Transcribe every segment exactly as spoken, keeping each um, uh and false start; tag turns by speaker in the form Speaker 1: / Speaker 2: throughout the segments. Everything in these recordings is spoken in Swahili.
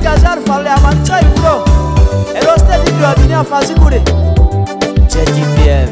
Speaker 1: gazar falle amancha igulo. Eroste di grabini a fazi kure. J T P F.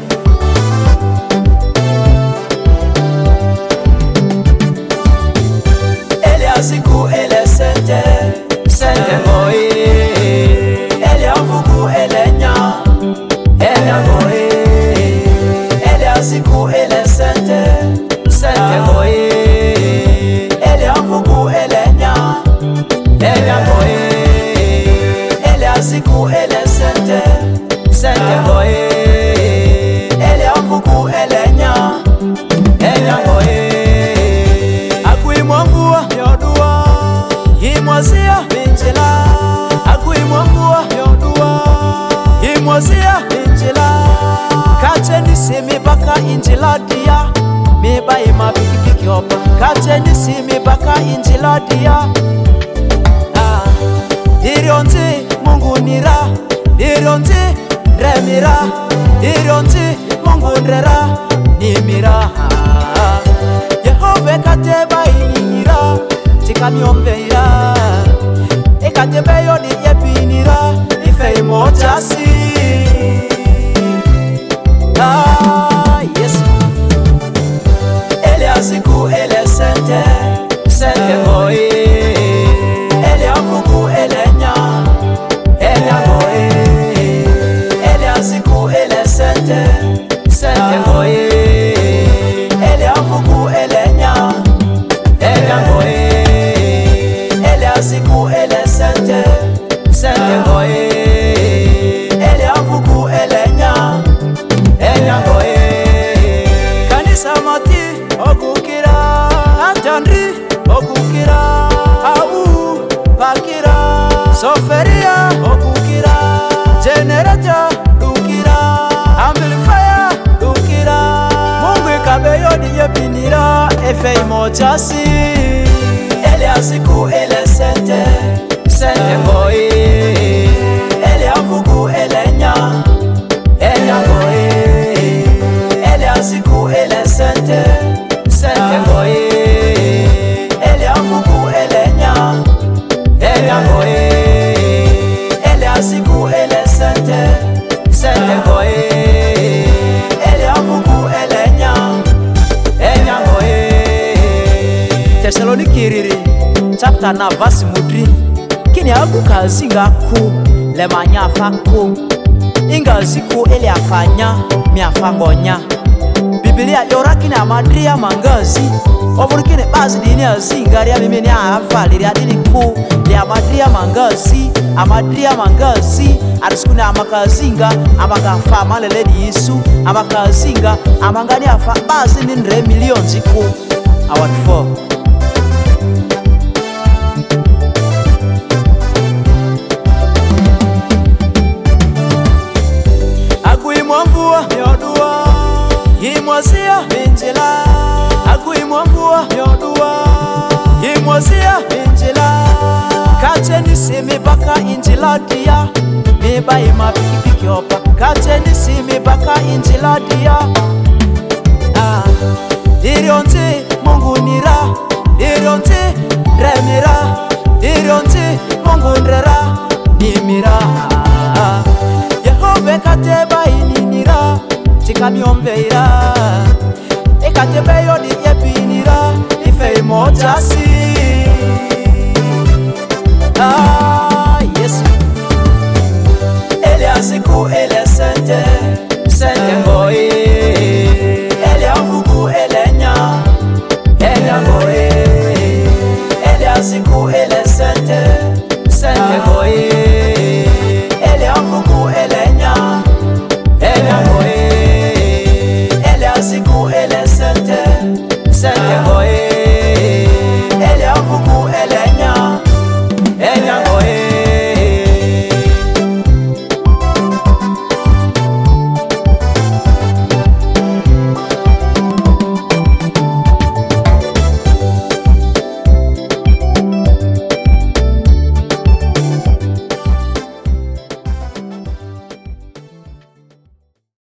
Speaker 1: Ele asiku ele sente, sente moi. Ele avuku ele nya, ele moi. Ele asiku ele sente, sente moi. Ele avuku ele nya, ele moi. Ele asiku ele sente, sente moi. Ele avuku ele nya, ele moi. Akui mwangua yodua, himwazia minjila. Akui mwangua yodua, himwazia minjila. Kache nisimi baka injila dia, miba ima biki biki opa. Kache nisimi baka injila dia. Ah, dirionzi Mungu nira, dirionzi remira, dirionzi Mungu nrera nimira. Yehove kateba ininira, tikamiombeira. Ekatebe yodi yepinira, ife imojasi. Ah, yes. Ele asiku ele sente, sente moi. Ele avuku ele nya, ele moi. Ele asiku ele sente, sente moi. Ele avuku ele nya, ele moi. Ele asiku ele sente, sente moi. Ele avuku ele nya, ele moi. Kanisa mati okukira, atandri okukira, au bakira, soferia okukira, generator dukira, amplifier dukira. Mungu kabeyo diye pinira, efe imojasi. Ele asiku ele sente, sente moi. Ele avuku ele nya, ele moi. Ele asiku ele sente, sente moi. Ele avuku ele nya, ele moi. Ele asiku ele sente, sente moi. Ele avuku ele nya, ele moi. Thessaloniki chapter na verse mudri. Kini abuka zinga ku le manya fako. Inga ziku ele afanya mi afangonya. Biblia yorakini amadria mangazi. Ovurukini bazi dini azinga ria mimi ni afali ria dini ku li amadria mangazi, amadria mangazi. Ariskuni amakazinga amakafa malele di Yesu, amakazinga amangani afa bazi ni nre million ziku. Award four. Akui mwangua yodua, himwazia minjila. Akui mwangua yodua, himwazia minjila. Kache nisimi baka injila dia, miba ima biki biki opa. Kache nisimi baka injila dia. Ah, dirionzi Mungu nira, dirionzi remira, dirionzi Mungu nrera nimira. Yehove kateba ininira, tikamiombeira. Ekatebe